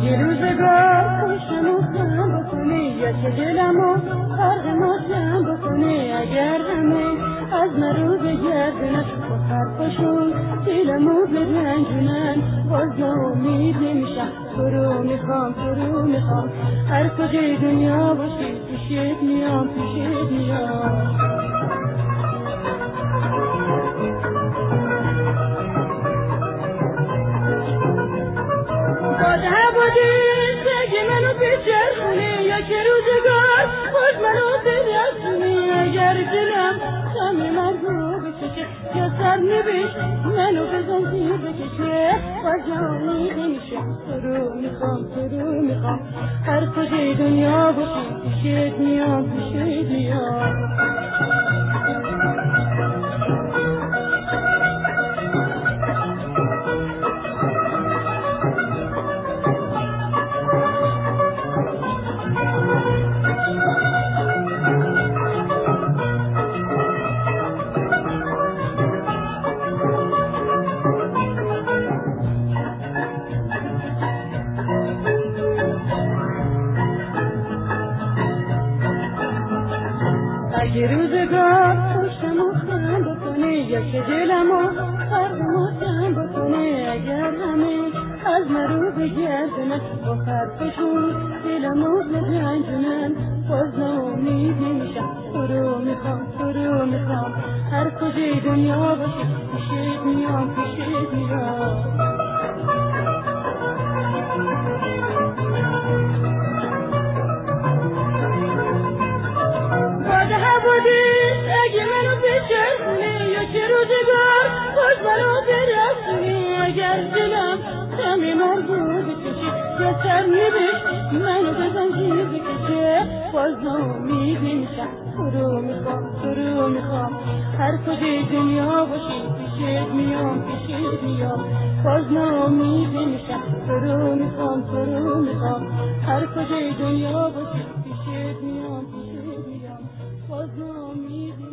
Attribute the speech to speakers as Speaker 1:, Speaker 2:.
Speaker 1: اگه روزگار خوشمو خم بکنه یا که دلمو غرقمو جمع بکنه اگر همه از من رو بگردنن با حرفشون دلمو برنجونن باز ناامید نمیشم تو رو میخوام هر کجای دنیا باشی پیشت میام اگه منو بچرخونی یا که روزگار باز منو برسونی اگر دلم شم من رو بکشه یا سر نبیش منو بزن زیر بکشه باز نامید نمیشه تو رو میخوام هر کجای دنیا باشی پیشت میام اگه روزگار خوشمو خم بکنه یا که دلمو غرقمو جمع بکنه اگر همه از من رو بگردنن با حرفشون دلمو برنجونن باز ناامید نمیشم تو رو میخوام هر کجای دنیا باشی پیشت میام اگه منو بچرخونی یا که روزگار باز منو برسونی اگر دلم شم من رو بکشی یا سر میبش منو بزن زیر بکشه باز ناامید نمیشم تو رو میخوام هر کجای دنیا باشی پیشت میام باز ناامید نمیشم تو رو میخوام هر کجای دنیا باشی پیشت میام باز ناامید